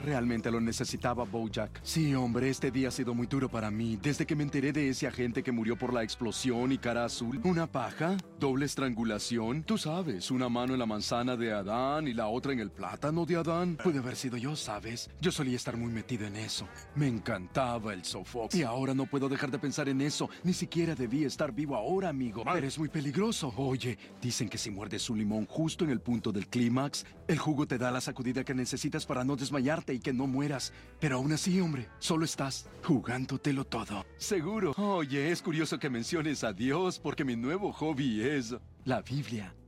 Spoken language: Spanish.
Realmente lo necesitaba, Bojack. Sí, hombre, este día ha sido muy duro para mí. Desde que me enteré de ese agente que murió por la explosión y cara azul. Una paja, doble estrangulación. Tú sabes, una mano en la manzana de Adán y la otra en el plátano de Adán. Pude haber sido yo, ¿sabes? Yo solía estar muy metido en eso. Me encantaba el sofoco. Y ahora no puedo dejar de pensar en eso. Ni siquiera debí estar vivo ahora, amigo. Pero es muy peligroso. Oye, dicen que si muerdes un limón justo en el punto del clímax, el jugo te da la sacudida que necesitas para no desmayarte y que no mueras. Pero aún así, hombre, solo estás jugándotelo todo. Seguro. Oye, es curioso que menciones a Dios porque mi nuevo hobby es la Biblia.